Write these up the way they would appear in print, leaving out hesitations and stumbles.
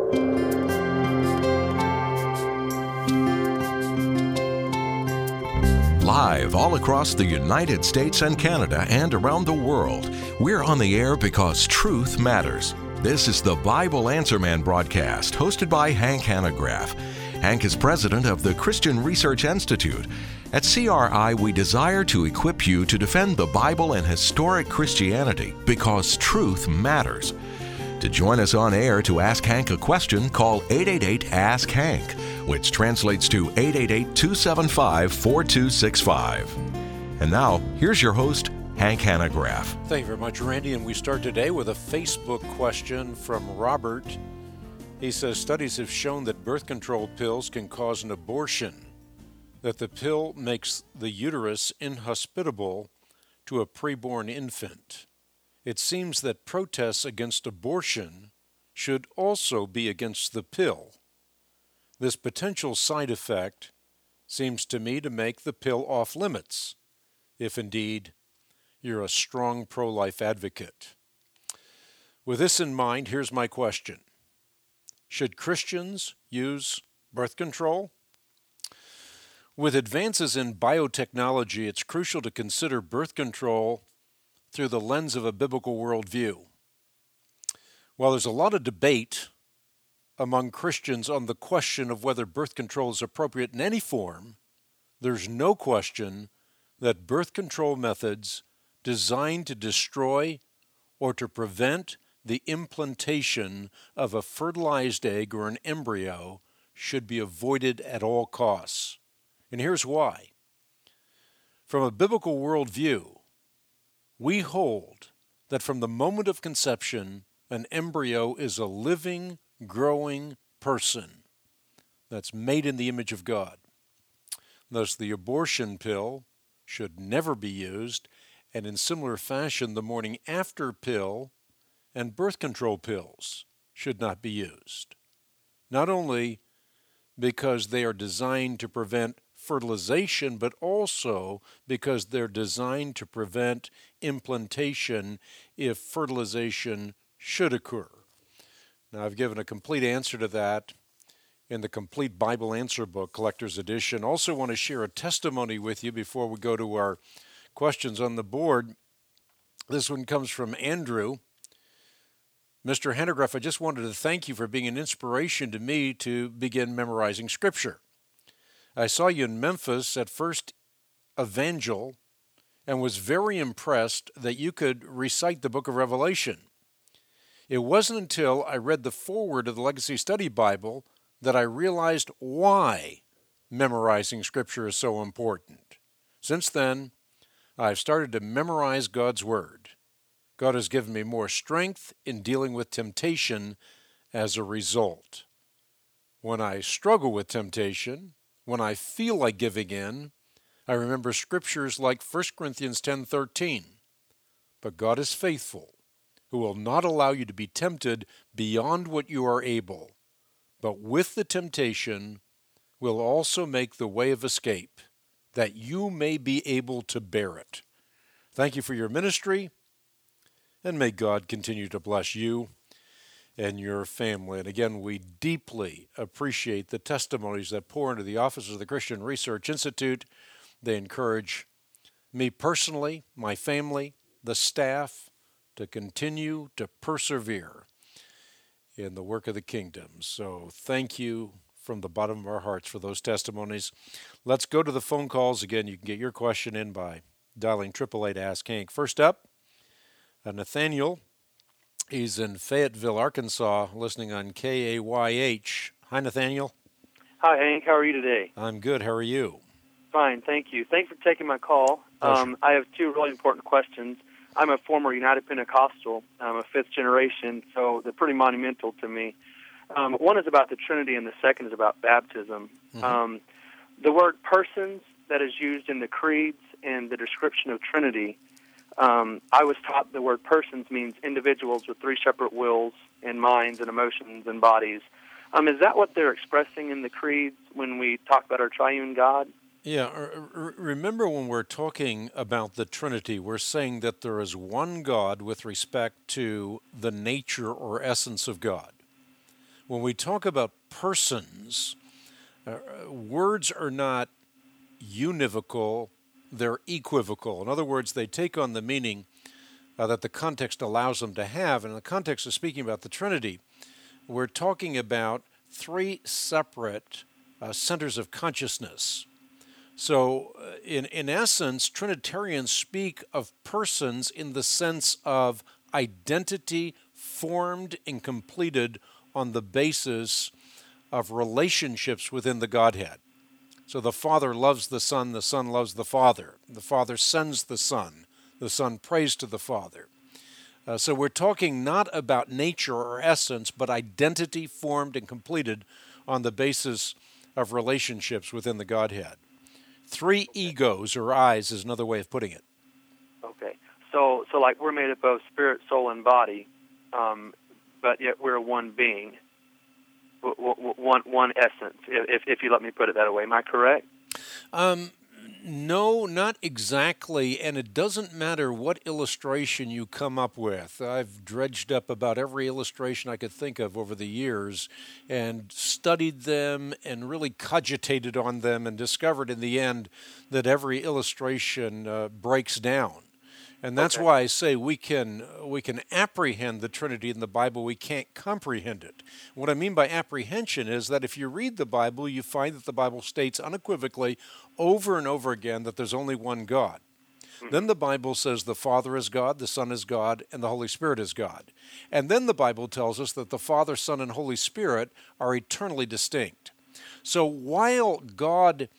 Live all across the United States and Canada and around the world, we're on the air because truth matters. This is the Bible Answer Man broadcast, hosted by Hank Hanegraaff. Hank is president of the Christian Research Institute. At CRI, we desire to equip you to defend the Bible and historic Christianity because truth matters. To join us on air to ask Hank a question, call 888-ASK-HANK, which translates to 888-275-4265. And now, here's your host, Hank Hanegraaff. Thank you very much, Randy. And we start today with a Facebook question from Robert. He says, studies have shown that birth control pills can cause an abortion, that the pill makes the uterus inhospitable to a preborn infant. It seems that protests against abortion should also be against the pill. This potential side effect seems to me to make the pill off limits, if indeed you're a strong pro-life advocate. With this in mind, here's my question. Should Christians use birth control? With advances in biotechnology, it's crucial to consider birth control through the lens of a biblical worldview. While there's a lot of debate among Christians on the question of whether birth control is appropriate in any form, there's no question that birth control methods designed to destroy or to prevent the implantation of a fertilized egg or an embryo should be avoided at all costs. And here's why. From a biblical worldview, we hold that from the moment of conception, an embryo is a living, growing person that's made in the image of God. Thus, the abortion pill should never be used, and in similar fashion, the morning after pill and birth control pills should not be used. Not only because they are designed to prevent fertilization, but also because they're designed to prevent implantation if fertilization should occur. Now, I've given a complete answer to that in the Complete Bible Answer Book, Collector's Edition. Also want to share a testimony with you before we go to our questions on the board. This one comes from Andrew. Mr. Hanegraaff, I just wanted to thank you for being an inspiration to me to begin memorizing Scripture. I saw you in Memphis at First Evangel and was very impressed that you could recite the book of Revelation. It wasn't until I read the foreword of the Legacy Study Bible that I realized why memorizing Scripture is so important. Since then, I've started to memorize God's Word. God has given me more strength in dealing with temptation as a result. When I struggle with temptation, when I feel like giving in, I remember scriptures like 1 Corinthians 10:13. But God is faithful, who will not allow you to be tempted beyond what you are able, but with the temptation will also make the way of escape, that you may be able to bear it. Thank you for your ministry, and may God continue to bless you and your family. And again, we deeply appreciate the testimonies that pour into the offices of the Christian Research Institute. They encourage me personally, my family, the staff, to continue to persevere in the work of the kingdom. So thank you from the bottom of our hearts for those testimonies. Let's go to the phone calls. Again, you can get your question in by dialing 888-ASK-HANK. First up, Nathaniel. He's in Fayetteville, Arkansas, listening on KAYH. Hi, Nathaniel. Hi, Hank. How are you today? I'm good. How are you? Fine, thank you. Thanks for taking my call. I have two really important questions. I'm a former United Pentecostal. I'm a fifth generation, so they're pretty monumental to me. One is about the Trinity, and the second is about baptism. Mm-hmm. The word persons that is used in the creeds and the description of Trinity, I was taught the word persons means individuals with three separate wills and minds and emotions and bodies. Is that what they're expressing in the creeds when we talk about our triune God? Yeah, remember when we're talking about the Trinity, we're saying that there is one God with respect to the nature or essence of God. when we talk about persons, words are not univocal, they're equivocal. In other words, they take on the meaning that the context allows them to have. And in the context of speaking about the Trinity, we're talking about three separate centers of consciousness. So in essence, Trinitarians speak of persons in the sense of identity formed and completed on the basis of relationships within the Godhead. So the Father loves the Son loves the Father sends the Son prays to the Father. So we're talking not about nature or essence, but identity formed and completed on the basis of relationships within the Godhead. Three egos or eyes is another way of putting it. Okay. So like we're made up of spirit, soul, and body, but yet we're one being, one essence, if you let me put it that way. Am I correct? No, not exactly, and it doesn't matter what illustration you come up with. I've dredged up about every illustration I could think of over the years and studied them and really cogitated on them and discovered in the end that every illustration breaks down. And that's why I say we can apprehend the Trinity in the Bible, we can't comprehend it. What I mean by apprehension is that if you read the Bible, you find that the Bible states unequivocally over and over again that there's only one God. Then the Bible says the Father is God, the Son is God, and the Holy Spirit is God. And then the Bible tells us that the Father, Son, and Holy Spirit are eternally distinct. So while God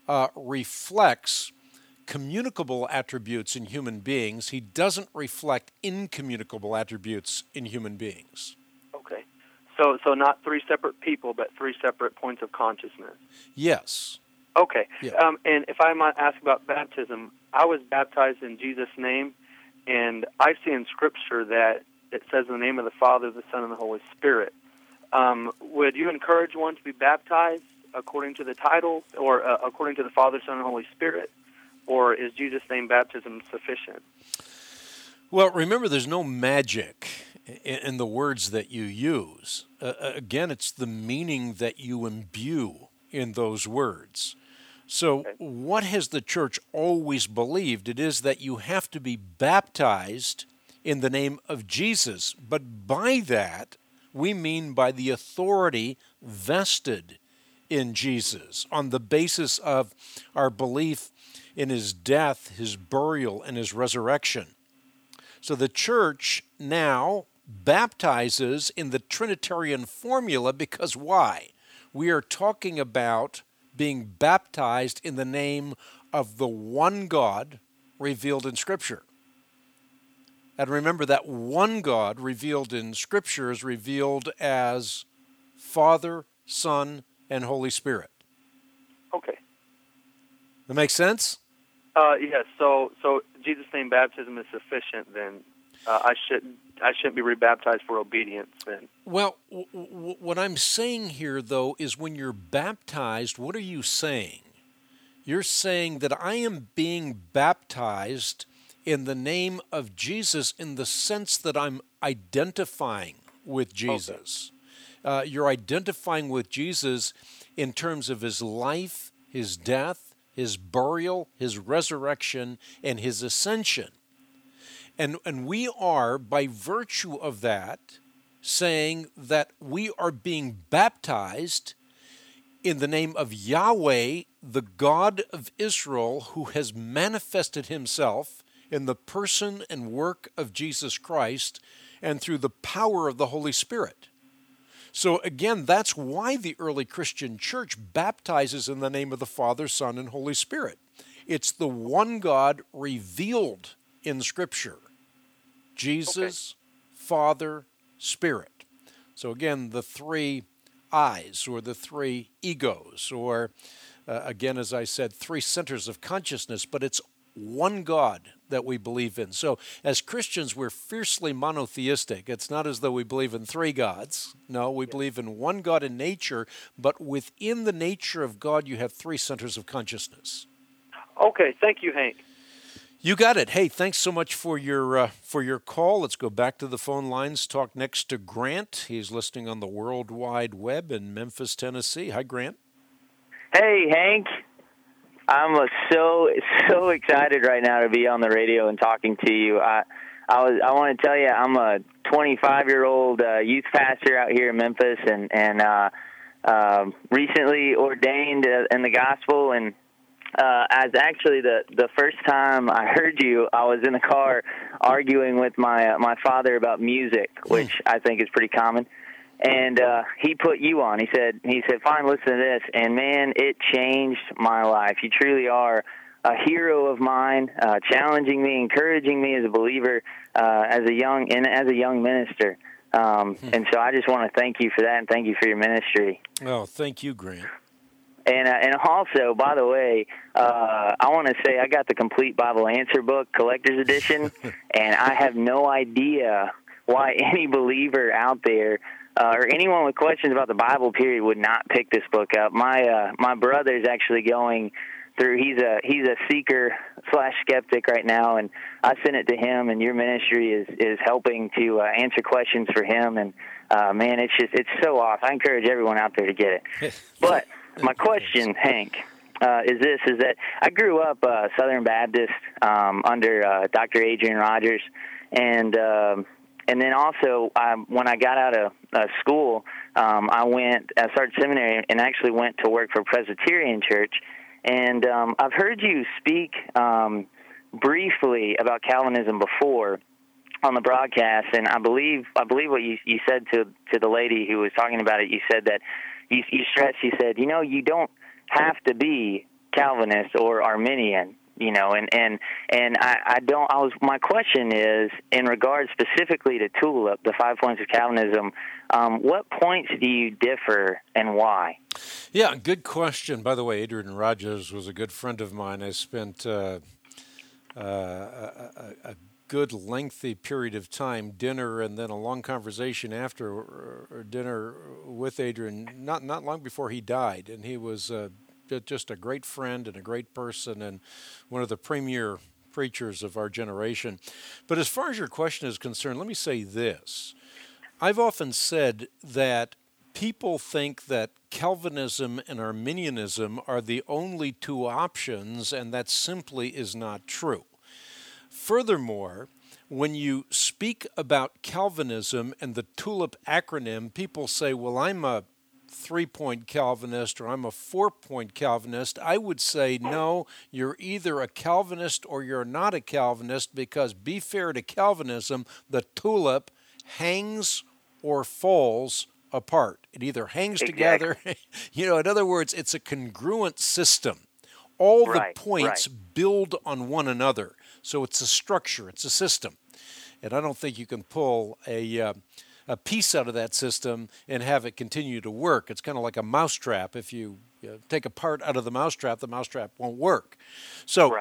reflects communicable attributes in human beings, he doesn't reflect incommunicable attributes in human beings. Okay. So not three separate people, but three separate points of consciousness. Yes. Okay. Yeah. And if I might ask about baptism, I was baptized in Jesus' name, and I see in Scripture that it says in the name of the Father, the Son, and the Holy Spirit. Would you encourage one to be baptized according to the title, or according to the Father, Son, and Holy Spirit? Or is Jesus' name baptism sufficient? Well, remember, there's no magic in the words that you use. Again, it's the meaning that you imbue in those words. So what has the church always believed? It is that you have to be baptized in the name of Jesus. But by that, we mean by the authority vested in Jesus on the basis of our belief in his death, his burial, and his resurrection. So the church now baptizes in the Trinitarian formula because why? We are talking about being baptized in the name of the one God revealed in Scripture. And remember that one God revealed in Scripture is revealed as Father, Son, and Holy Spirit. Okay. That makes sense? Yes. So Jesus' name baptism is sufficient. Then I shouldn't be rebaptized for obedience. Then. Well, what I'm saying here, though, is when you're baptized, what are you saying? You're saying that I am being baptized in the name of Jesus in the sense that I'm identifying with Jesus. Okay. You're identifying with Jesus in terms of his life, his death, his burial, his resurrection, and his ascension. And we are, by virtue of that, saying that we are being baptized in the name of Yahweh, the God of Israel, who has manifested himself in the person and work of Jesus Christ and through the power of the Holy Spirit. So again, that's why the early Christian church baptizes in the name of the Father, Son, and Holy Spirit. It's the one God revealed in Scripture. Jesus, Father, Spirit. So again, the three eyes, or the three egos, or again, as I said, three centers of consciousness, but it's one God that we believe in. So as Christians, we're fiercely monotheistic. It's not as though we believe in three gods. No, we believe in one God in nature, but within the nature of God, you have three centers of consciousness. Okay, thank you, Hank. You got it. Hey, thanks so much for your call. Let's go back to the phone lines. Talk next to Grant. He's listening on the World Wide Web in Memphis, Tennessee. Hi, Grant. Hey, Hank. I'm so excited right now to be on the radio and talking to you. I want to tell you, I'm a 25-year-old youth pastor out here in Memphis, and recently ordained in the gospel. And as actually the first time I heard you, I was in the car arguing with my father about music, which I think is pretty common. And he put you on. He said, "Fine, listen to this." And man, it changed my life. You truly are a hero of mine, challenging me, encouraging me as a believer, as a young minister. And so I just want to thank you for that, and thank you for your ministry. Oh, thank you, Grant. And also, by the way, I want to say I got the Complete Bible Answer book, collector's edition, and I have no idea why any believer out there or anyone with questions about the Bible, period, would not pick this book up. My brother's actually going through. He's a seeker / skeptic right now, and I sent it to him. And your ministry is helping to answer questions for him. And man, it's so awesome. I encourage everyone out there to get it. But my question, Hank, is that I grew up Southern Baptist under Dr. Adrian Rogers, and then also, when I got out of school, I started seminary and actually went to work for Presbyterian Church. And I've heard you speak briefly about Calvinism before on the broadcast, and I believe what you said to the lady who was talking about it. You said that you stressed. You said, you don't have to be Calvinist or Arminian. My question is, in regards specifically to TULIP, the 5 points of Calvinism, what points do you differ and why? Yeah, good question. By the way, Adrian Rogers was a good friend of mine. I spent a good lengthy period of time, dinner, and then a long conversation after dinner with Adrian, not long before he died, and he was just a great friend and a great person and one of the premier preachers of our generation. But as far as your question is concerned, let me say this. I've often said that people think that Calvinism and Arminianism are the only two options, and that simply is not true. Furthermore, when you speak about Calvinism and the TULIP acronym, people say, well, I'm a 3-point Calvinist or I'm a 4-point Calvinist. I would say, no, you're either a Calvinist or you're not a Calvinist, because be fair to Calvinism, the TULIP hangs or falls apart. It either hangs together, in other words, it's a congruent system. All the points build on one another. So it's a structure, it's a system. And I don't think you can pull a piece out of that system and have it continue to work. It's kind of like a mousetrap. If you take a part out of the mousetrap won't work. So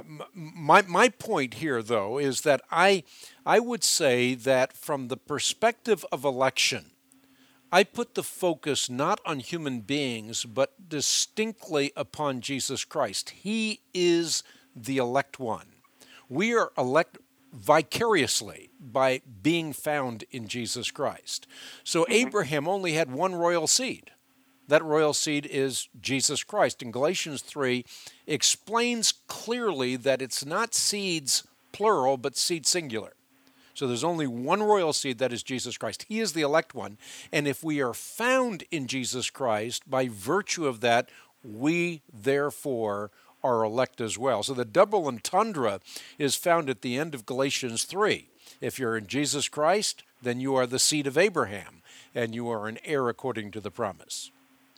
my point here, though, is that I would say that from the perspective of election, I put the focus not on human beings, but distinctly upon Jesus Christ. He is the elect one. We are elect vicariously by being found in Jesus Christ. So Abraham only had one royal seed. That royal seed is Jesus Christ. And Galatians 3 explains clearly that it's not seeds plural, but seed singular. So there's only one royal seed, that is Jesus Christ. He is the elect one. And if we are found in Jesus Christ, by virtue of that, we therefore are elect as well. So the double entendre is found at the end of Galatians 3. If you're in Jesus Christ, then you are the seed of Abraham, and you are an heir according to the promise.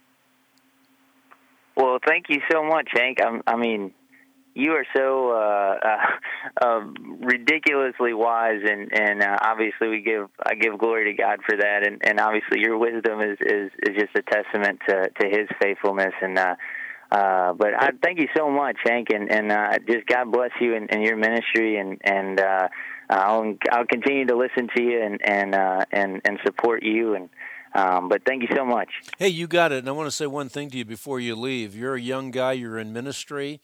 Well, thank you so much, Hank. I mean, you are so ridiculously wise, and obviously I give glory to God for that, and obviously your wisdom is just a testament to His faithfulness, and but I thank you so much, Hank, and just God bless you and your ministry, and I'll continue to listen to you and support you, and but thank you so much. Hey, you got it. And I want to say one thing to you before you leave. You're a young guy. You're in ministry.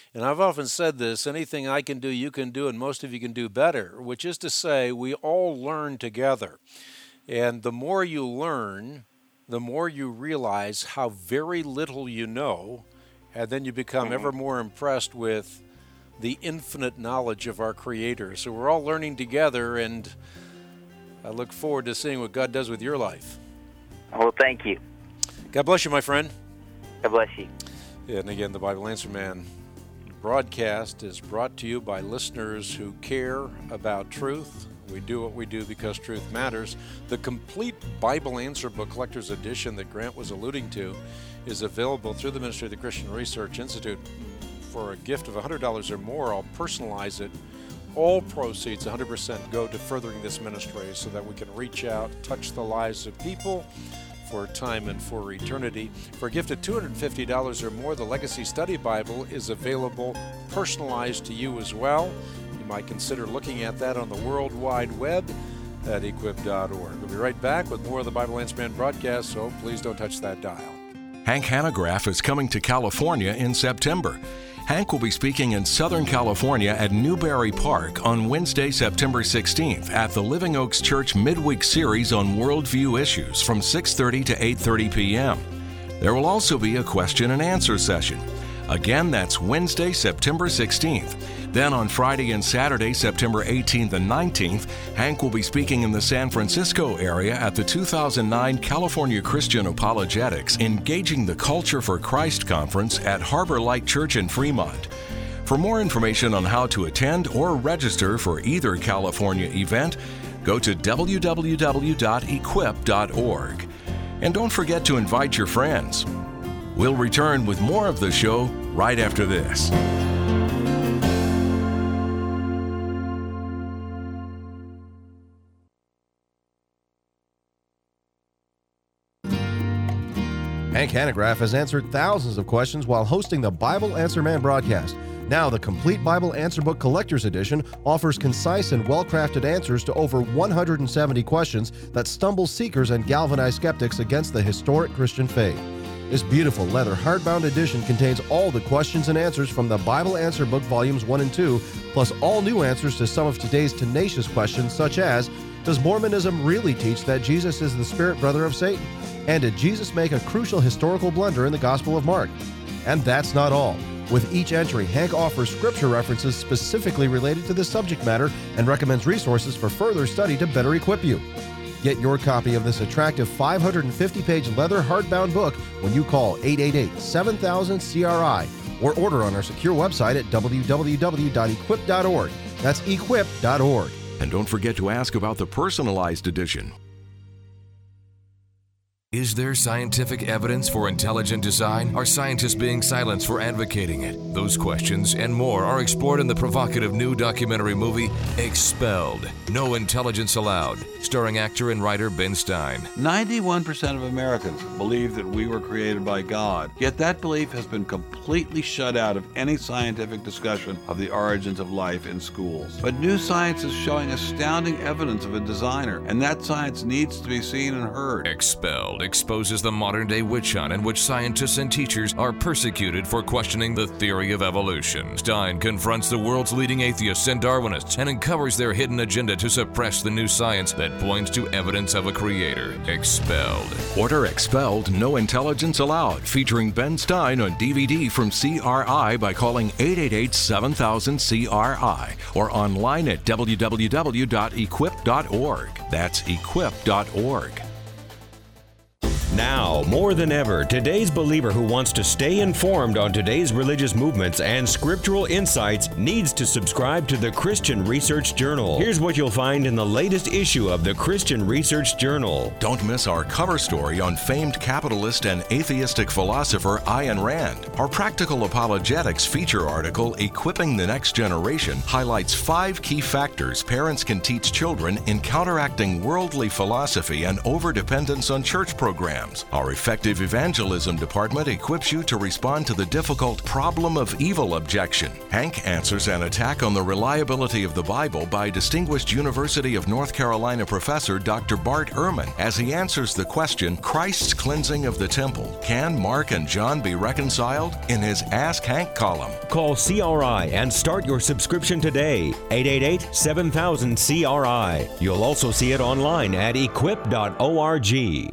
And I've often said this, anything I can do, you can do, and most of you can do better, which is to say we all learn together. And the more you learn, the more you realize how very little you know, and then you become ever more impressed with the infinite knowledge of our Creator. So we're all learning together, and I look forward to seeing what God does with your life. Well, thank you. God bless you, my friend. God bless you. And again, the Bible Answer Man broadcast is brought to you by listeners who care about truth. We do what we do because truth matters. The complete Bible Answer Book Collector's Edition that Grant was alluding to is available through the Ministry of the Christian Research Institute. For a gift of $100 or more, I'll personalize it. All proceeds, 100%, go to furthering this ministry so that we can reach out, touch the lives of people for time and for eternity. For a gift of $250 or more, the Legacy Study Bible is available, personalized to you as well. You might consider looking at that on the World Wide Web at equip.org. We'll be right back with more of the Bible Answer Man broadcast, so please don't touch that dial. Hank Hanegraaff is coming to California in September. Hank will be speaking in Southern California at Newberry Park on Wednesday, September 16th at the Living Oaks Church Midweek Series on Worldview Issues from 6:30 to 8:30 p.m. There will also be a question and answer session. Again, that's Wednesday, September 16th. Then on Friday and Saturday, September 18th and 19th, Hank will be speaking in the San Francisco area at the 2009 California Christian Apologetics Engaging the Culture for Christ Conference at Harbor Light Church in Fremont. For more information on how to attend or register for either California event, go to www.equip.org. And don't forget to invite your friends. We'll return with more of the show right after this. Hank Hanegraaff has answered thousands of questions while hosting the Bible Answer Man broadcast. Now, the complete Bible Answer Book Collector's Edition offers concise and well-crafted answers to over 170 questions that stumble seekers and galvanize skeptics against the historic Christian faith. This beautiful leather hardbound edition contains all the questions and answers from the Bible Answer Book Volumes 1 and 2, plus all new answers to some of today's tenacious questions such as, does Mormonism really teach that Jesus is the spirit brother of Satan? And did Jesus make a crucial historical blunder in the Gospel of Mark? And that's not all. With each entry, Hank offers scripture references specifically related to this subject matter and recommends resources for further study to better equip you. Get your copy of this attractive 550-page leather hardbound book when you call 888-7000-CRI or order on our secure website at www.equip.org. That's equip.org. And don't forget to ask about the personalized edition. Is there scientific evidence for intelligent design? Are scientists being silenced for advocating it? Those questions and more are explored in the provocative new documentary movie, Expelled, No Intelligence Allowed, starring actor and writer Ben Stein. 91% of Americans believe that we were created by God, yet that belief has been completely shut out of any scientific discussion of the origins of life in schools. But new science is showing astounding evidence of a designer, and that science needs to be seen and heard. Expelled exposes the modern-day witch hunt in which scientists and teachers are persecuted for questioning the theory of evolution. Stein confronts the world's leading atheists and Darwinists and uncovers their hidden agenda to suppress the new science that points to evidence of a creator. Expelled. Order Expelled, No Intelligence Allowed, featuring Ben Stein on DVD from CRI by calling 888-7000-CRI or online at www.equip.org. That's equip.org. Now, more than ever, today's believer who wants to stay informed on today's religious movements and scriptural insights needs to subscribe to the Christian Research Journal. Here's what you'll find in the latest issue of the Christian Research Journal. Don't miss our cover story on famed capitalist and atheistic philosopher Ayn Rand. Our Practical Apologetics feature article, Equipping the Next Generation, highlights 5 key factors parents can teach children in counteracting worldly philosophy and overdependence on church programs. programs. Our effective evangelism department equips you to respond to the difficult problem of evil objection. Hank answers an attack on the reliability of the Bible by distinguished University of North Carolina professor Dr. Bart Ehrman as he answers the question, Christ's cleansing of the temple. Can Mark and John be reconciled? In his Ask Hank column. Call CRI and start your subscription today. 888-7000-CRI. You'll also see it online at equip.org.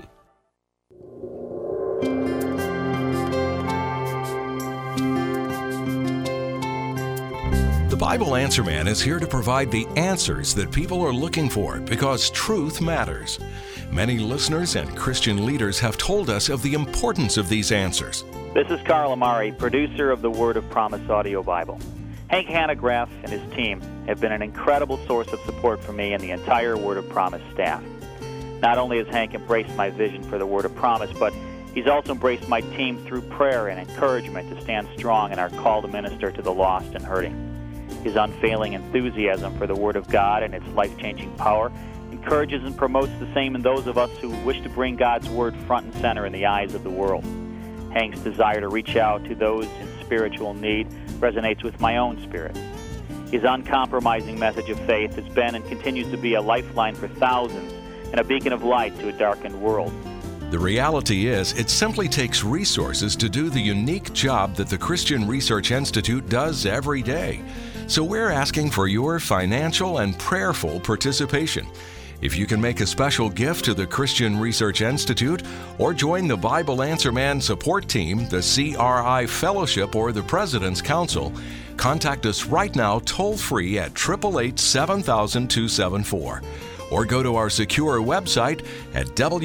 The Bible Answer Man is here to provide the answers that people are looking for because truth matters. Many listeners and Christian leaders have told us of the importance of these answers. This is Carl Amari, producer of the Word of Promise audio Bible. Hank Hanegraaff and his team have been an incredible source of support for me and the entire Word of Promise staff. Not only has Hank embraced my vision for the Word of Promise, but he's also embraced my team through prayer and encouragement to stand strong in our call to minister to the lost and hurting. His unfailing enthusiasm for the Word of God and its life-changing power encourages and promotes the same in those of us who wish to bring God's Word front and center in the eyes of the world. Hank's desire to reach out to those in spiritual need resonates with my own spirit. His uncompromising message of faith has been and continues to be a lifeline for thousands and a beacon of light to a darkened world. The reality is, it simply takes resources to do the unique job that the Christian Research Institute does every day. So we're asking for your financial and prayerful participation. If you can make a special gift to the Christian Research Institute or join the Bible Answer Man support team, the CRI Fellowship, or the President's Council, contact us right now toll-free at 888-7000-274 or go to our secure website at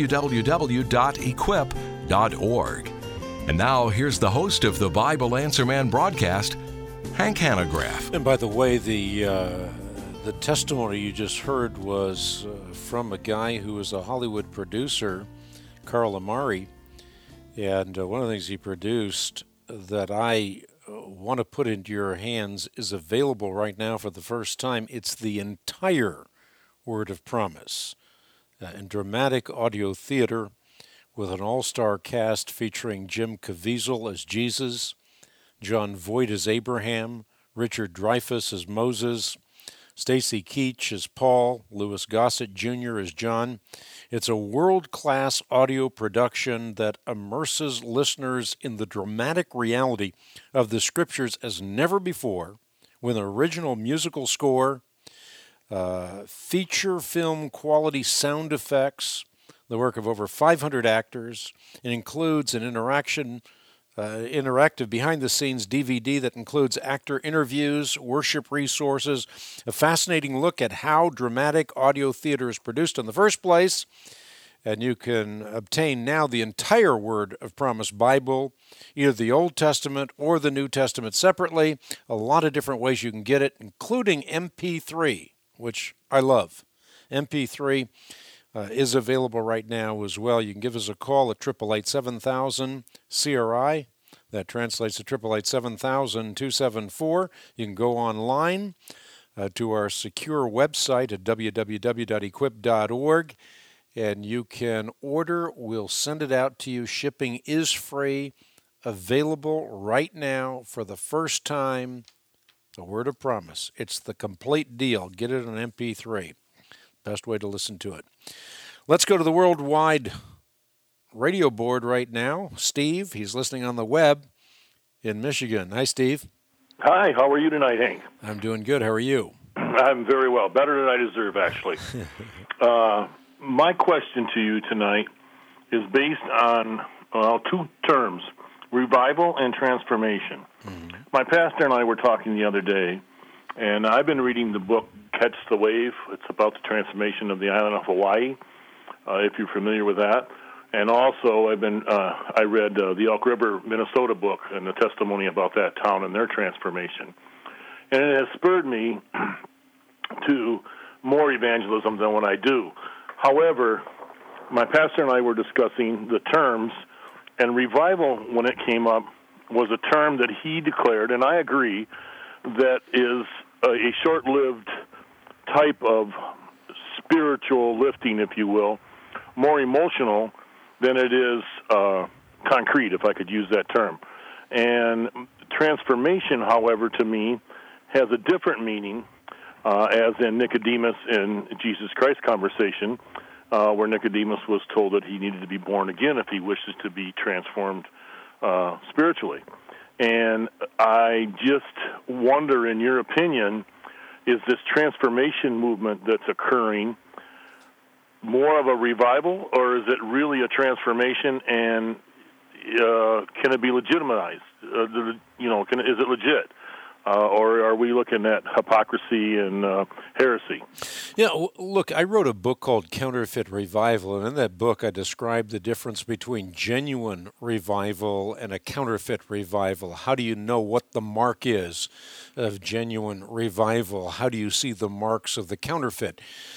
www.equip.org. And now here's the host of the Bible Answer Man broadcast, Hank Hanegraaff. And by the way, the testimony you just heard was from a guy who is a Hollywood producer, Carl Amari, and one of the things he produced that I want to put into your hands is available right now for the first time. It's the entire Word of Promise in dramatic audio theater with an all-star cast featuring Jim Caviezel as Jesus, John Voight as Abraham, Richard Dreyfuss as Moses, Stacy Keach as Paul, Louis Gossett Jr. as John. It's a world-class audio production that immerses listeners in the dramatic reality of the Scriptures as never before, with an original musical score, feature film quality sound effects, the work of over 500 actors. It includes an interactive behind-the-scenes DVD that includes actor interviews, worship resources, a fascinating look at how dramatic audio theater is produced in the first place. And you can obtain now the entire Word of Promise Bible, either the Old Testament or the New Testament separately. A lot of different ways you can get it, including MP3, which I love. MP3 is available right now as well. You can give us a call at 888-7000-CRI. That translates to 888-7000-274. You can go online to our secure website at www.equip.org, and you can order. We'll send it out to you. Shipping is free. Available right now for the first time, the Word of Promise. It's the complete deal. Get it on MP3. Best way to listen to it. Let's go to the worldwide radio board right now. Steve, he's listening on the web in Michigan. Hi, Steve. Hi, how are you tonight, Hank? I'm doing good. How are you? I'm very well. Better than I deserve, actually. My question to you tonight is based on two terms, revival and transformation. Mm-hmm. My pastor and I were talking the other day, and I've been reading the book Catch the Wave. It's about the transformation of the island of Hawaii, if you're familiar with that. And also, I read the Elk River, Minnesota book and the testimony about that town and their transformation. And it has spurred me to more evangelism than what I do. However, my pastor and I were discussing the terms, and revival, when it came up, was a term that he declared, and I agree, that is a short-lived type of spiritual lifting, if you will, more emotional than it is concrete, if I could use that term. And transformation, however, to me, has a different meaning, as in Nicodemus in Jesus Christ conversation, where Nicodemus was told that he needed to be born again if he wishes to be transformed spiritually. And I just wonder, in your opinion, is this transformation movement that's occurring more of a revival, or is it really a transformation, and can it be legitimized? Is it legit? Or are we looking at hypocrisy and heresy? Yeah, look, I wrote a book called Counterfeit Revival, and in that book I described the difference between genuine revival and a counterfeit revival. How do you know what the mark is of genuine revival? How do you see the marks of the counterfeit?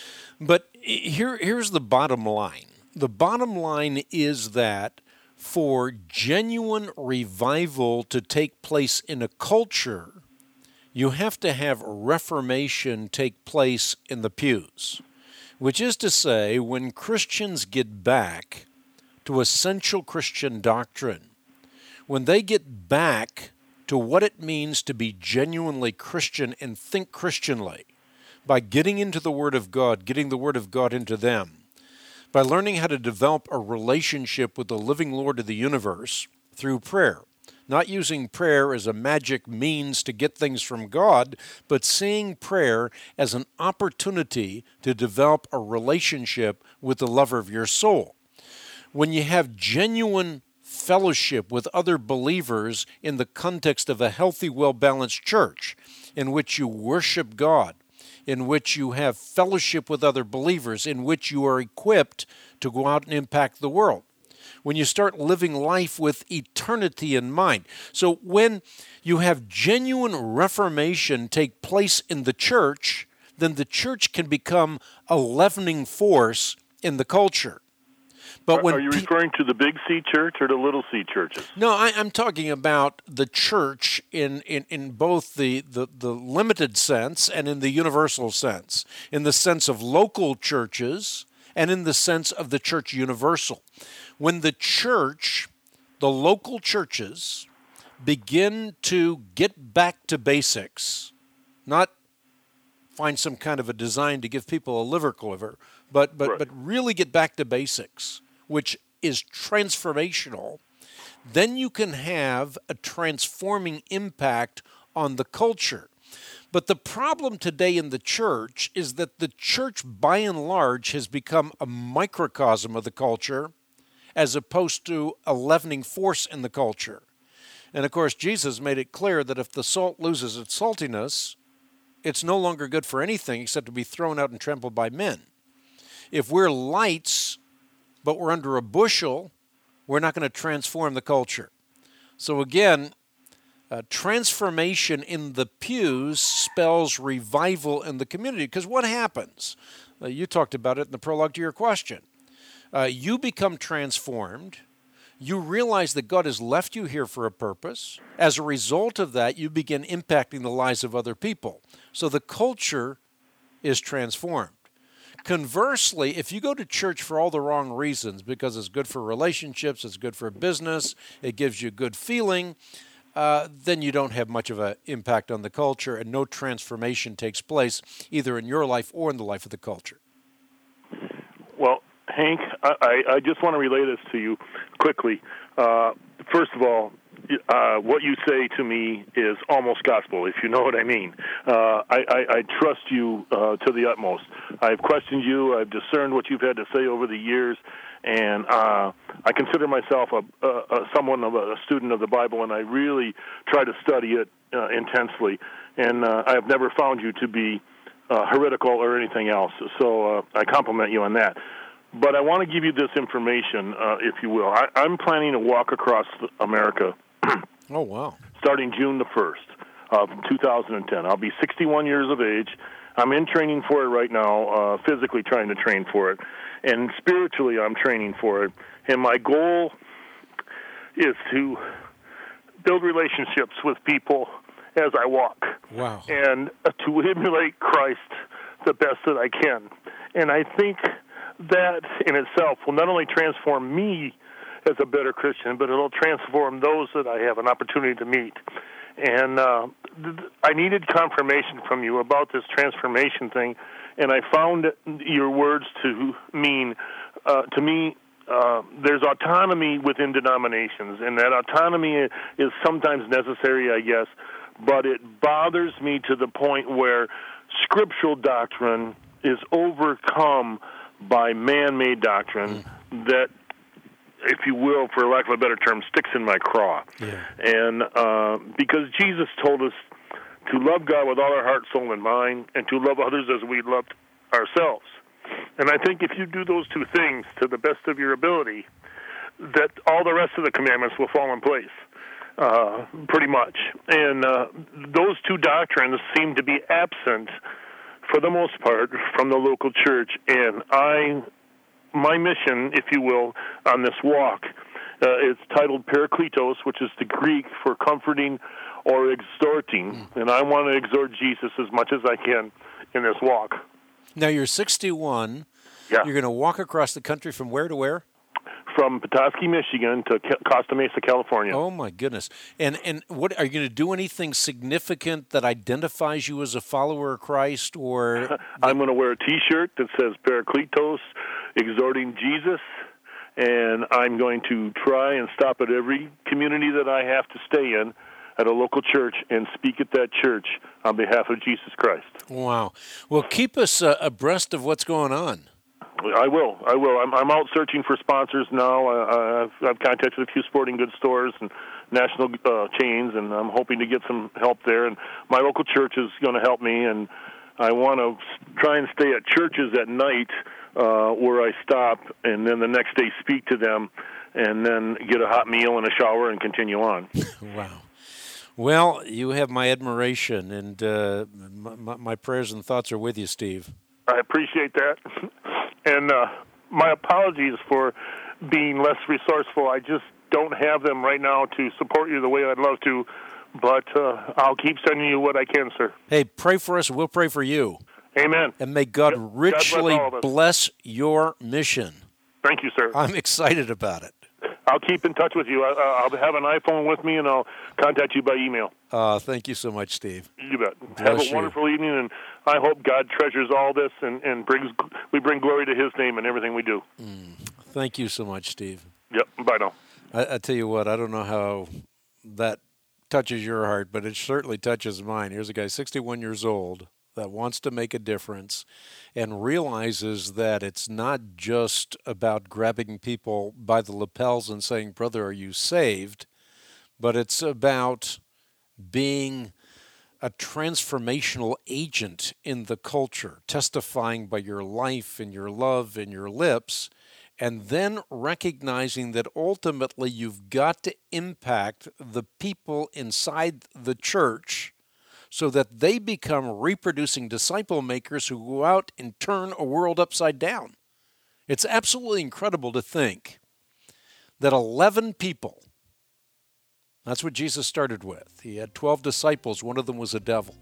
But here's the bottom line. The bottom line is that for genuine revival to take place in a culture, you have to have reformation take place in the pews, which is to say, when Christians get back to essential Christian doctrine, when they get back to what it means to be genuinely Christian and think Christianly, by getting into the Word of God, getting the Word of God into them, by learning how to develop a relationship with the living Lord of the universe through prayer, not using prayer as a magic means to get things from God, but seeing prayer as an opportunity to develop a relationship with the lover of your soul. When you have genuine fellowship with other believers in the context of a healthy, well-balanced church in which you worship God, in which you have fellowship with other believers, in which you are equipped to go out and impact the world, when you start living life with eternity in mind. So when you have genuine reformation take place in the church, then the church can become a leavening force in the culture. But when are you referring to the big C church or the little C churches? No, I'm talking about the church in both the limited sense and in the universal sense, in the sense of local churches and in the sense of the church universal. When the church, the local churches, begin to get back to basics, not find some kind of a design to give people a liver quiver, but really get back to basics, which is transformational, then you can have a transforming impact on the culture. But the problem today in the church is that the church, by and large, has become a microcosm of the culture as opposed to a leavening force in the culture. And, of course, Jesus made it clear that if the salt loses its saltiness, it's no longer good for anything except to be thrown out and trampled by men. If we're lights, but we're under a bushel, we're not going to transform the culture. So again, transformation in the pews spells revival in the community. Because what happens? You talked about it in the prologue to your question. You become transformed. You realize that God has left you here for a purpose. As a result of that, you begin impacting the lives of other people. So the culture is transformed. Conversely, if you go to church for all the wrong reasons, because it's good for relationships, it's good for business, it gives you good feeling, then you don't have much of an impact on the culture, and no transformation takes place either in your life or in the life of the culture. Well, Hank, I just want to relay this to you quickly. First of all, what you say to me is almost gospel, if you know what I mean. I trust you to the utmost. I've questioned you. I've discerned what you've had to say over the years, and I consider myself someone of a student of the Bible, and I really try to study it intensely. And I have never found you to be heretical or anything else. So I compliment you on that. But I want to give you this information, if you will. I'm planning to walk across America. Oh, wow. Starting June the 1st of 2010. I'll be 61 years of age. I'm in training for it right now, physically trying to train for it. And spiritually, I'm training for it. And my goal is to build relationships with people as I walk. Wow. And to emulate Christ the best that I can. And I think that in itself will not only transform me as a better Christian, but it'll transform those that I have an opportunity to meet. And I needed confirmation from you about this transformation thing, and I found your words to mean, to me, there's autonomy within denominations, and that autonomy is sometimes necessary, I guess, but it bothers me to the point where scriptural doctrine is overcome by man-made doctrine that, if you will, for lack of a better term, sticks in my craw. Yeah. And because Jesus told us to love God with all our heart, soul, and mind, and to love others as we loved ourselves. And I think if you do those two things to the best of your ability, that all the rest of the commandments will fall in place, pretty much. And those two doctrines seem to be absent, for the most part, from the local church. And my mission, if you will, on this walk, it's titled Parakletos, which is the Greek for comforting or exhorting. And I want to exhort Jesus as much as I can in this walk. Now, you're 61. Yeah. You're going to walk across the country from where to where? From Petoskey, Michigan to Costa Mesa, California. Oh, my goodness. And what are you going to do anything significant that identifies you as a follower of Christ? Or I'm going to wear a T-shirt that says Parakletos, exhorting Jesus, and I'm going to try and stop at every community that I have to stay in at a local church and speak at that church on behalf of Jesus Christ. Wow. Well, keep us abreast of what's going on. I will. I'm out searching for sponsors now. I've contacted a few sporting goods stores and national chains, and I'm hoping to get some help there. And my local church is going to help me, and I want to try and stay at churches at night where I stop, and then the next day speak to them, and then get a hot meal and a shower and continue on. Wow. Well, you have my admiration, and my prayers and thoughts are with you, Steve. I appreciate that. And my apologies for being less resourceful. I just don't have them right now to support you the way I'd love to, but I'll keep sending you what I can, sir. Hey, pray for us, and we'll pray for you. Amen. And may God richly bless your mission. Thank you, sir. I'm excited about it. I'll keep in touch with you. I'll have an iPhone with me, and I'll contact you by email. Thank you so much, Steve. You bet. Have a wonderful evening, and I hope God treasures all this and we bring glory to His name in everything we do. Thank you so much, Steve. Yep. Bye now. I tell you what, I don't know how that touches your heart, but it certainly touches mine. Here's a guy, 61 years old, that wants to make a difference and realizes that it's not just about grabbing people by the lapels and saying, "Brother, are you saved?" but it's about being a transformational agent in the culture, testifying by your life and your love and your lips, and then recognizing that ultimately you've got to impact the people inside the church so that they become reproducing disciple makers who go out and turn a world upside down. It's absolutely incredible to think that 11 people, that's what Jesus started with. He had 12 disciples, one of them was a devil,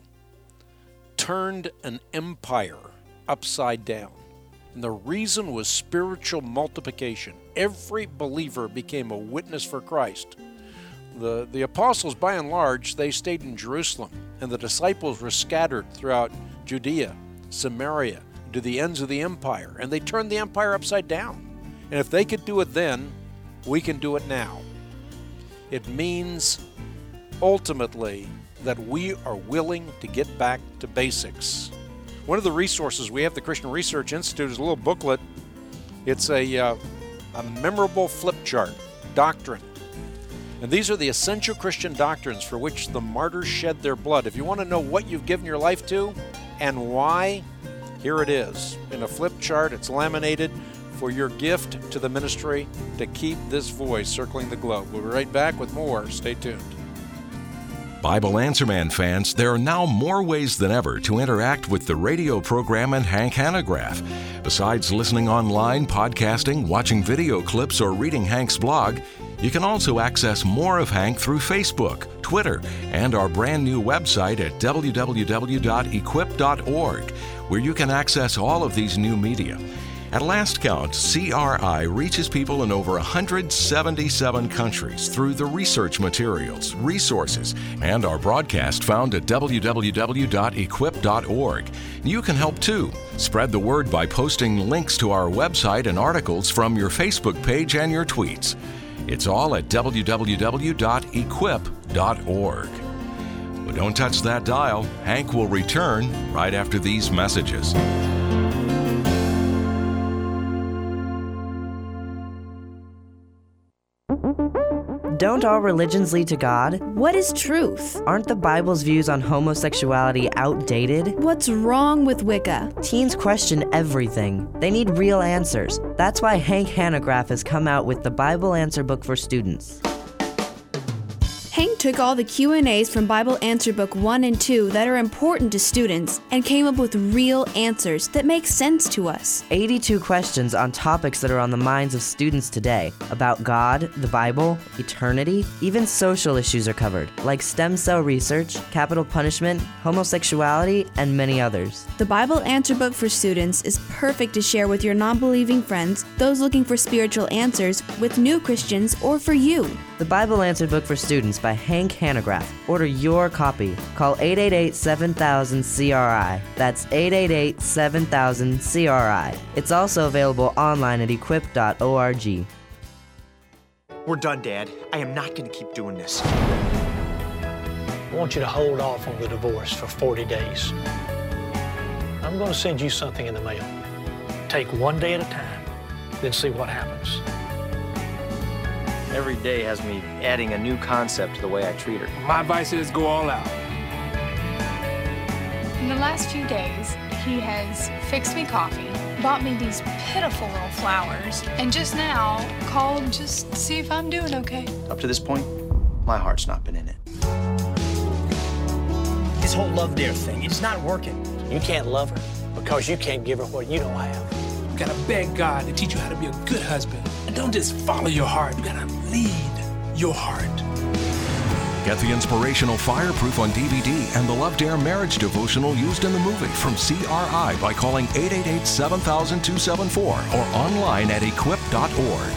turned an empire upside down. And the reason was spiritual multiplication. Every believer became a witness for Christ. The apostles, by and large, they stayed in Jerusalem, and the disciples were scattered throughout Judea, Samaria, to the ends of the empire, and they turned the empire upside down. And if they could do it then, we can do it now. It means, ultimately, that we are willing to get back to basics. One of the resources we have, the Christian Research Institute, is a little booklet. It's a memorable flip chart, doctrine. And these are the essential Christian doctrines for which the martyrs shed their blood. If you want to know what you've given your life to and why, here it is. In a flip chart, it's laminated for your gift to the ministry to keep this voice circling the globe. We'll be right back with more. Stay tuned. Bible Answer Man fans, there are now more ways than ever to interact with the radio program and Hank Hanegraaff. Besides listening online, podcasting, watching video clips, or reading Hank's blog, you can also access more of Hank through Facebook, Twitter, and our brand new website at www.equip.org, where you can access all of these new media. At last count, CRI reaches people in over 177 countries through the research materials, resources, and our broadcast found at www.equip.org. You can help too. Spread the word by posting links to our website and articles from your Facebook page and your tweets. It's all at www.equip.org. But don't touch that dial. Hank will return right after these messages. Don't all religions lead to God? What is truth? Aren't the Bible's views on homosexuality outdated? What's wrong with Wicca? Teens question everything. They need real answers. That's why Hank Hanegraaff has come out with the Bible Answer Book for students. Hank took all the Q&As from Bible Answer Book 1 and 2 that are important to students and came up with real answers that make sense to us. 82 questions on topics that are on the minds of students today about God, the Bible, eternity, even social issues are covered, like stem cell research, capital punishment, homosexuality, and many others. The Bible Answer Book for students is perfect to share with your non-believing friends, those looking for spiritual answers, with new Christians, or for you. The Bible Answer Book for Students by Hank Hanegraaff. Order your copy. Call 888-7000-CRI. That's 888-7000-CRI. It's also available online at equip.org. We're done, Dad. I am not going to keep doing this. I want you to hold off on the divorce for 40 days. I'm going to send you something in the mail. Take one day at a time, then see what happens. Every day has me adding a new concept to the way I treat her. My advice is go all out. In the last few days, he has fixed me coffee, bought me these pitiful little flowers, and just now called just to see if I'm doing okay. Up to this point, my heart's not been in it. This whole love dare thing, it's not working. You can't love her because you can't give her what you don't have. You gotta beg God to teach you how to be a good husband. And don't just follow your heart, you gotta lead your heart. Get the inspirational Fireproof on DVD and the Love Dare Marriage Devotional used in the movie from CRI by calling 888-7000-274 or online at equip.org.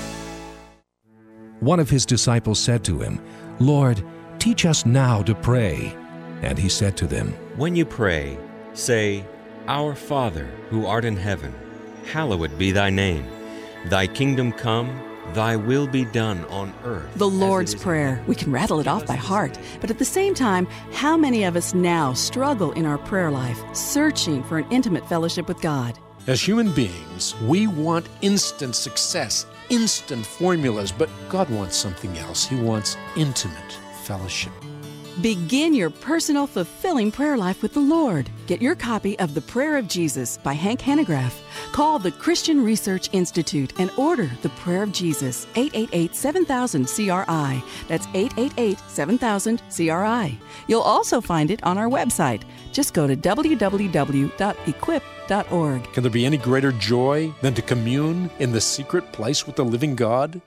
One of his disciples said to him, "Lord, teach us now to pray." And he said to them, "When you pray, say, Our Father, who art in heaven, hallowed be thy name. Thy kingdom come, thy will be done on earth." The Lord's Prayer. We can rattle it off by heart. But at the same time, how many of us now struggle in our prayer life, searching for an intimate fellowship with God? As human beings, we want instant success, instant formulas, but God wants something else. He wants intimate fellowship. Begin your personal, fulfilling prayer life with the Lord. Get your copy of The Prayer of Jesus by Hank Hanegraaff. Call the Christian Research Institute and order The Prayer of Jesus, 888-7000-CRI. That's 888-7000-CRI. You'll also find it on our website. Just go to www.equip.org. Can there be any greater joy than to commune in the secret place with the living God?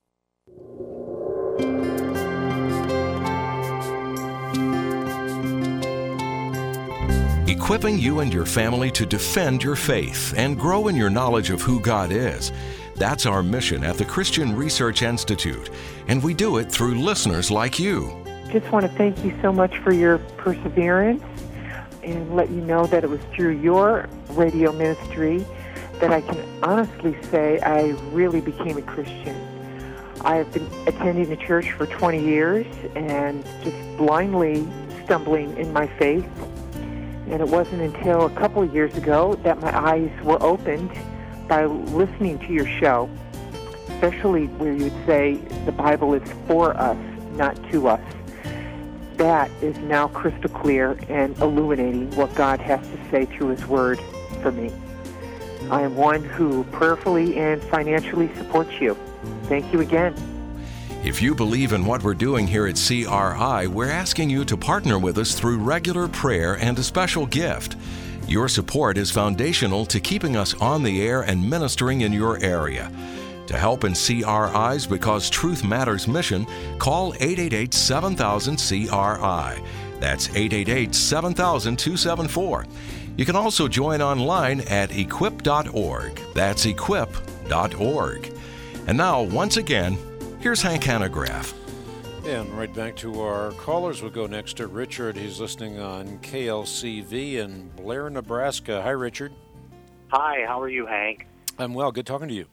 Equipping you and your family to defend your faith and grow in your knowledge of who God is. That's our mission at the Christian Research Institute, and we do it through listeners like you. Just want to thank you so much for your perseverance and let you know that it was through your radio ministry that I can honestly say I really became a Christian. I have been attending the church for 20 years and just blindly stumbling in my faith. And it wasn't until a couple of years ago that my eyes were opened by listening to your show, especially where you would say the Bible is for us, not to us. That is now crystal clear and illuminating what God has to say through His Word for me. I am one who prayerfully and financially supports you. Thank you again. If you believe in what we're doing here at CRI, we're asking you to partner with us through regular prayer and a special gift. Your support is foundational to keeping us on the air and ministering in your area. To help in CRI's Because Truth Matters mission, call 888-7000-CRI. That's 888-7000-274. You can also join online at equip.org. That's equip.org. And now, once again, here's Hank Hanegraaff. And right back to our callers. We'll go next to Richard. He's listening on KLCV in Blair, Nebraska. Hi, Richard. Hi, how are you, Hank? I'm well. Good talking to you.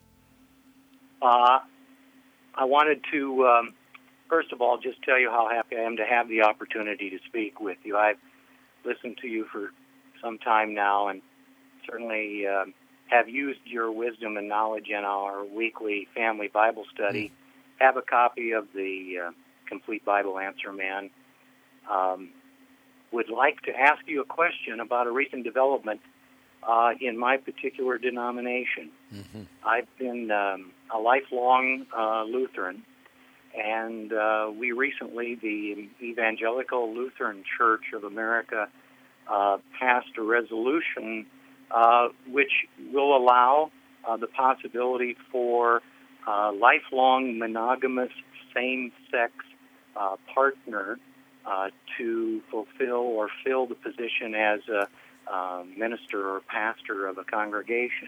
I wanted to, first of all, just tell you how happy I am to have the opportunity to speak with you. I've listened to you for some time now and certainly have used your wisdom and knowledge in our weekly family Bible study. Have a copy of the Complete Bible Answer Man. Would like to ask you a question about a recent development in my particular denomination. I've been a lifelong Lutheran, and we recently, the Evangelical Lutheran Church of America, passed a resolution which will allow the possibility for lifelong monogamous same-sex partner to fulfill or fill the position as a minister or pastor of a congregation.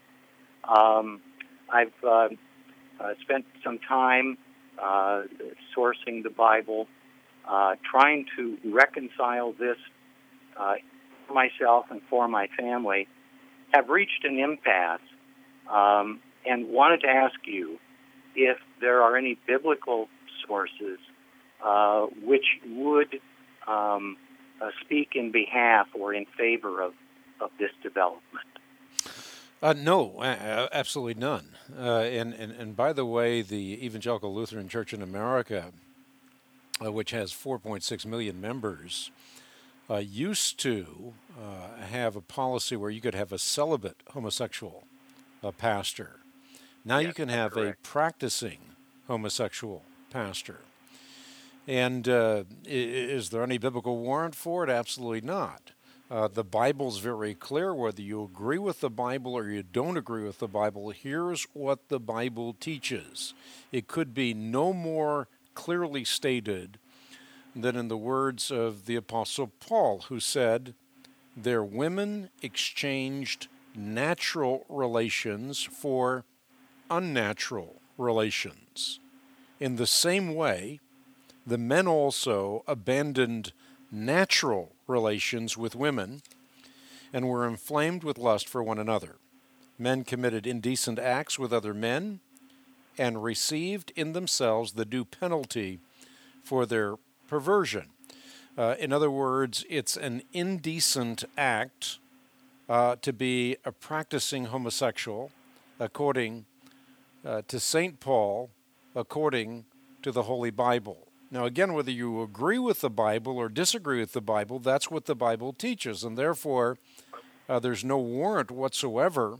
I've spent some time sourcing the Bible, trying to reconcile this for myself and for my family. Have reached an impasse and wanted to ask you if there are any biblical sources which would speak in behalf or in favor of this development. No, absolutely none. And by the way, the Evangelical Lutheran Church in America, which has 4.6 million members, used to have a policy where you could have a celibate homosexual pastor. Now you can have a practicing homosexual pastor. And is there any biblical warrant for it? Absolutely not. The Bible's very clear. Whether you agree with the Bible or you don't agree with the Bible, here's what the Bible teaches. It could be no more clearly stated than in the words of the Apostle Paul, who said, "Their women exchanged natural relations for unnatural relations. In the same way, the men also abandoned natural relations with women and were inflamed with lust for one another. Men committed indecent acts with other men and received in themselves the due penalty for their perversion." In other words, it's an indecent act to be a practicing homosexual, according to St. Paul, according to the Holy Bible. Now, again, whether you agree with the Bible or disagree with the Bible, that's what the Bible teaches, and therefore there's no warrant whatsoever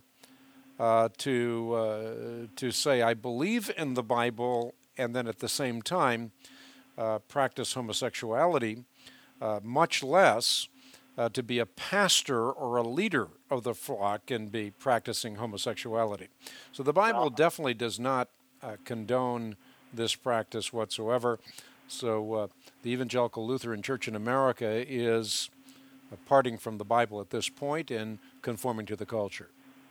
to say, I believe in the Bible, and then at the same time practice homosexuality, much less to be a pastor or a leader of the flock and be practicing homosexuality. So the Bible definitely does not condone this practice whatsoever. So the Evangelical Lutheran Church in America is parting from the Bible at this point and conforming to the culture.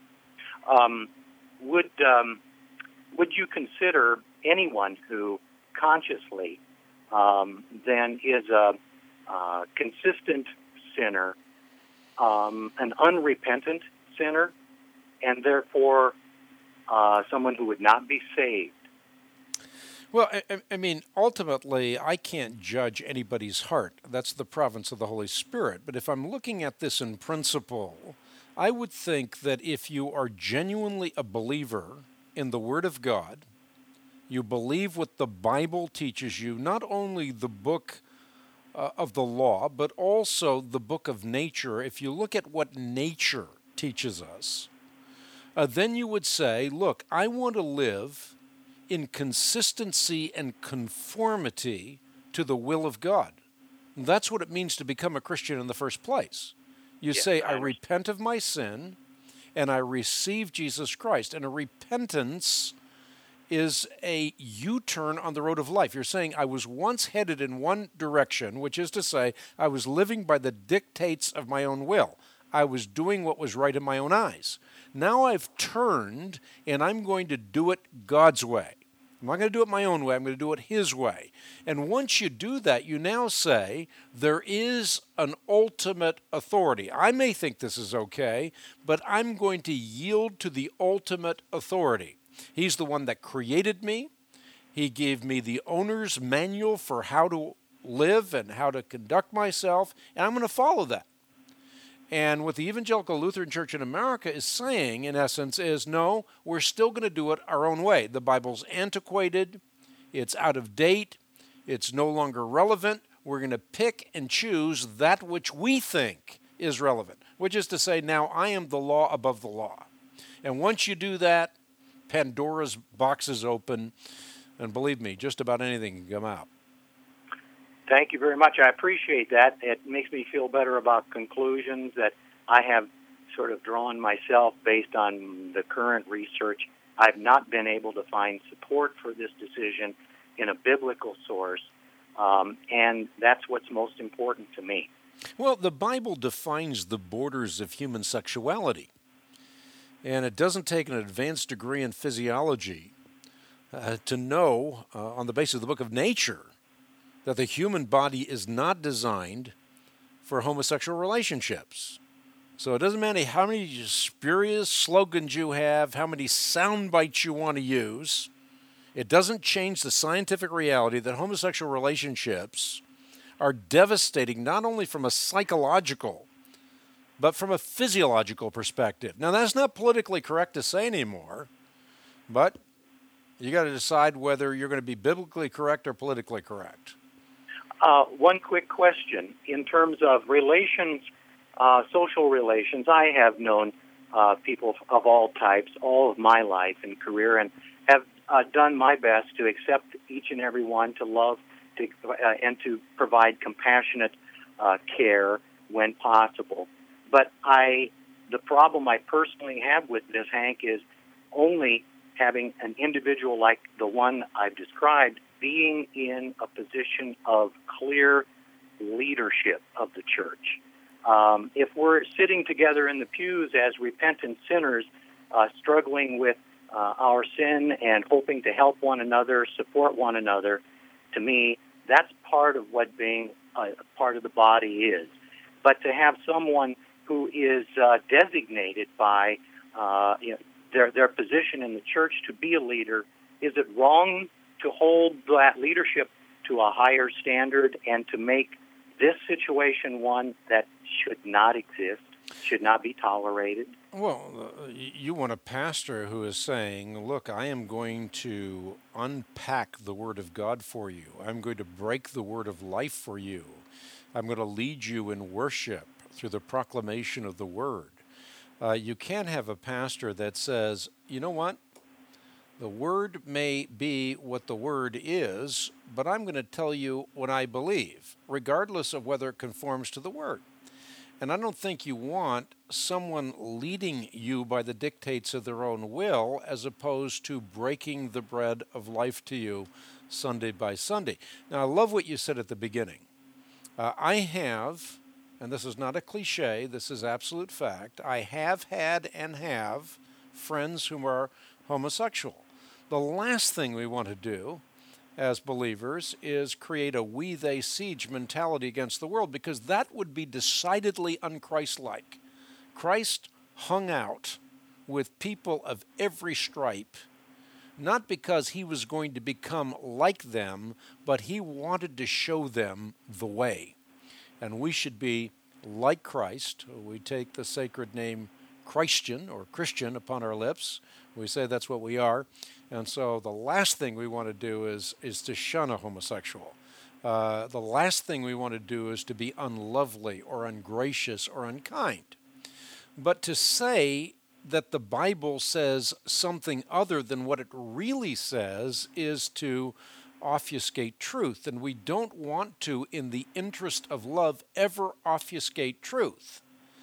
Would you consider anyone who consciously then is a consistent sinner, an unrepentant sinner, and therefore someone who would not be saved? Well, I mean, ultimately, I can't judge anybody's heart. That's the province of the Holy Spirit. But if I'm looking at this in principle, I would think that if you are genuinely a believer in the Word of God, you believe what the Bible teaches you, not only the book of the law, but also the book of nature. If you look at what nature teaches us, then you would say, look, I want to live in consistency and conformity to the will of God. And that's what it means to become a Christian in the first place. You say, I repent of my sin, and I receive Jesus Christ. And a repentance is a U-turn on the road of life. You're saying, I was once headed in one direction, which is to say, I was living by the dictates of my own will. I was doing what was right in my own eyes. Now I've turned, and I'm going to do it God's way. I'm not going to do it my own way. I'm going to do it His way. And once you do that, you now say, there is an ultimate authority. I may think this is okay, but I'm going to yield to the ultimate authority. He's the one that created me. He gave me the owner's manual for how to live and how to conduct myself, and I'm going to follow that. And what the Evangelical Lutheran Church in America is saying, in essence, is no, we're still going to do it our own way. The Bible's antiquated, it's out of date, it's no longer relevant. We're going to pick and choose that which we think is relevant, which is to say, now I am the law above the law. And once you do that, Pandora's box is open, and believe me, just about anything can come out. Thank you very much. I appreciate that. It makes me feel better about conclusions that I have sort of drawn myself based on the current research. I've not been able to find support for this decision in a biblical source, and that's what's most important to me. Well, the Bible defines the borders of human sexuality, and it doesn't take an advanced degree in physiology to know, on the basis of the book of nature, that the human body is not designed for homosexual relationships. So it doesn't matter how many spurious slogans you have, how many sound bites you want to use. It doesn't change the scientific reality that homosexual relationships are devastating not only from a psychological, but from a physiological perspective. Now, that's not politically correct to say anymore, but you got to decide whether you're going to be biblically correct or politically correct. One quick question. In terms of relations, social relations, I have known people of all types all of my life and career, and have done my best to accept each and every one, to love, and to provide compassionate care when possible. But the problem I personally have with this, Hank, is only having an individual like the one I've described being in a position of clear leadership of the church. If we're sitting together in the pews as repentant sinners, struggling with our sin and hoping to help one another, support one another, to me, that's part of what being part of the body is. But to have someone who is designated by their position in the church to be a leader, is it wrong to hold that leadership to a higher standard and to make this situation one that should not exist, should not be tolerated? Well, you want a pastor who is saying, look, I am going to unpack the Word of God for you. I'm going to break the Word of life for you. I'm going to lead you in worship through the proclamation of the Word. You can't have a pastor that says, you know what? The Word may be what the Word is, but I'm going to tell you what I believe, regardless of whether it conforms to the Word. And I don't think you want someone leading you by the dictates of their own will, as opposed to breaking the bread of life to you Sunday by Sunday. Now, I love what you said at the beginning. I have, and this is not a cliche, this is absolute fact, I have had and have friends who are homosexual. The last thing we want to do as believers is create a we-they siege mentality against the world, because that would be decidedly un-Christ-like. Christ hung out with people of every stripe, not because he was going to become like them, but he wanted to show them the way. And we should be like Christ. We take the sacred name Christian or Christian upon our lips. We say that's what we are. And so the last thing we want to do is to shun a homosexual. The last thing we want to do is to be unlovely or ungracious or unkind. But to say that the Bible says something other than what it really says is to obfuscate truth. And we don't want to, in the interest of love, ever obfuscate truth.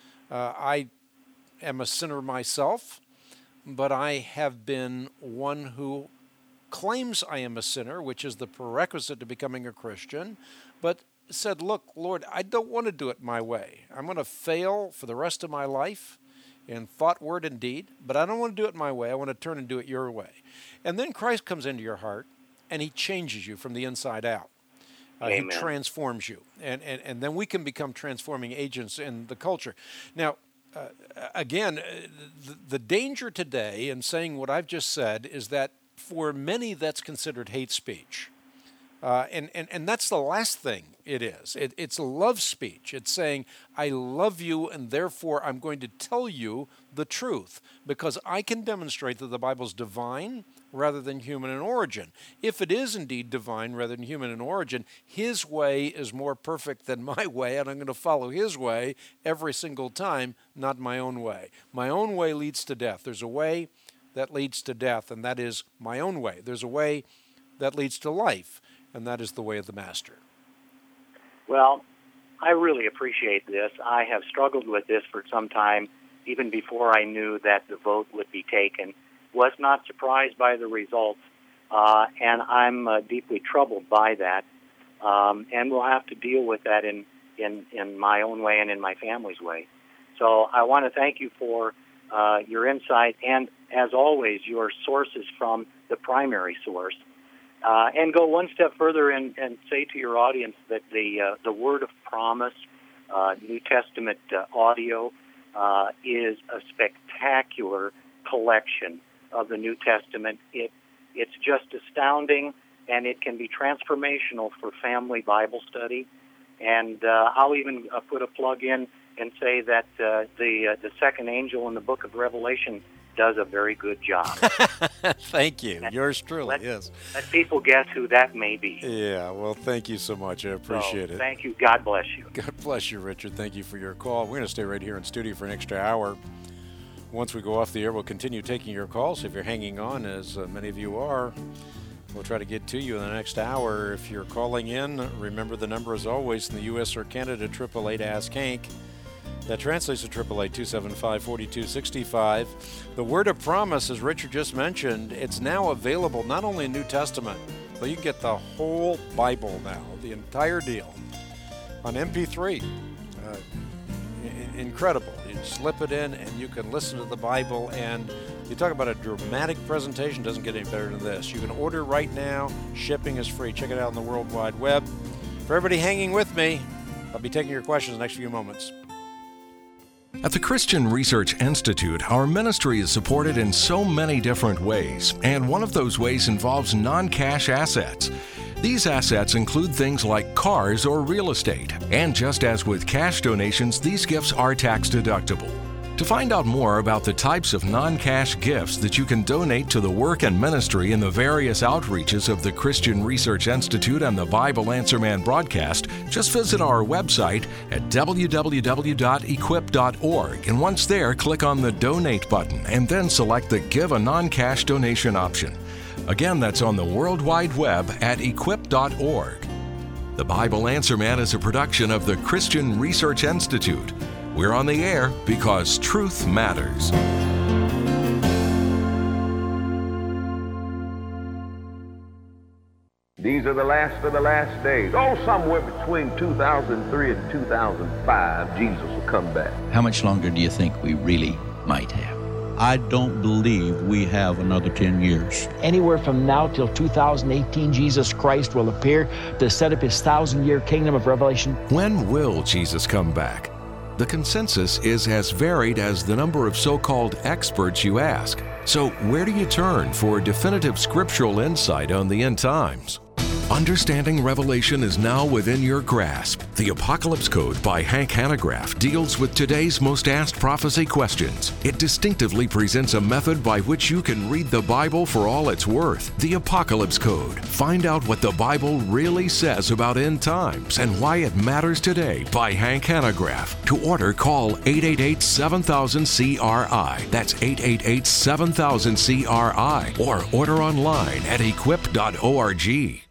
I am a sinner myself, but I have been one who claims I am a sinner, which is the prerequisite to becoming a Christian, but said, look, Lord, I don't want to do it my way. I'm going to fail for the rest of my life in thought, word, and deed, but I don't want to do it my way. I want to turn and do it your way. And then Christ comes into your heart, and he changes you from the inside out. He transforms you. And then we can become transforming agents in the culture. Now, again, the danger today in saying what I've just said is that for many that's considered hate speech. And that's the last thing it is. It's love speech. It's saying, I love you, and therefore I'm going to tell you the truth because I can demonstrate that the Bible's divine rather than human in origin. If it is indeed divine rather than human in origin, his way is more perfect than my way, and I'm going to follow his way every single time, not my own way. My own way leads to death. There's a way that leads to death, and that is my own way. There's a way that leads to life, and that is the way of the Master. Well, I really appreciate this. I have struggled with this for some time, even before I knew that the vote would be taken. Was not surprised by the results, and I'm deeply troubled by that. And we'll have to deal with that in my own way and in my family's way. So I want to thank you for your insight and, as always, your sources from the primary source. And go one step further and say to your audience that the Word of Promise, New Testament audio, is a spectacular collection of the New Testament. It's just astounding, and it can be transformational for family Bible study. And I'll even put a plug in and say that the second angel in the book of Revelation does a very good job. Thank you. Yours truly, yes. Let people guess who that may be. Yeah, well, thank you so much. I appreciate it. Thank you. God bless you. God bless you, Richard. Thank you for your call. We're going to stay right here in studio for an extra hour. Once we go off the air, we'll continue taking your calls. If you're hanging on, as many of you are, we'll try to get to you in the next hour. If you're calling in, remember the number as always in the U.S. or Canada, 888-ASK-HANK. That translates to 888-275-4265. The Word of Promise, as Richard just mentioned, it's now available not only in New Testament, but you can get the whole Bible now, the entire deal, on MP3. Incredible. You slip it in and you can listen to the Bible, and you talk about a dramatic presentation, doesn't get any better than this. You can order right now. Shipping is free. Check it out on the World Wide Web. For everybody hanging with me, I'll be taking your questions in the next few moments. At the Christian Research Institute, our ministry is supported in so many different ways, and one of those ways involves non-cash assets. These assets include things like cars or real estate, and just as with cash donations, these gifts are tax deductible. To find out more about the types of non-cash gifts that you can donate to the work and ministry in the various outreaches of the Christian Research Institute and the Bible Answer Man broadcast, just visit our website at www.equip.org, and once there, click on the Donate button and then select the Give a Non-Cash Donation option. Again, that's on the World Wide Web at equip.org. The Bible Answer Man is a production of the Christian Research Institute. We're on the air because truth matters. These are the last of the last days. Oh, somewhere between 2003 and 2005, Jesus will come back. How much longer do you think we really might have? I don't believe we have another 10 years. Anywhere from now till 2018, Jesus Christ will appear to set up his 1,000-year kingdom of Revelation. When will Jesus come back? The consensus is as varied as the number of so-called experts you ask. So where do you turn for definitive scriptural insight on the end times? Understanding Revelation is now within your grasp. The Apocalypse Code by Hank Hanegraaff deals with today's most asked prophecy questions. It distinctively presents a method by which you can read the Bible for all it's worth. The Apocalypse Code. Find out what the Bible really says about end times and why it matters today by Hank Hanegraaff. To order, call 888-7000-CRI. That's 888-7000-CRI. Or order online at equip.org.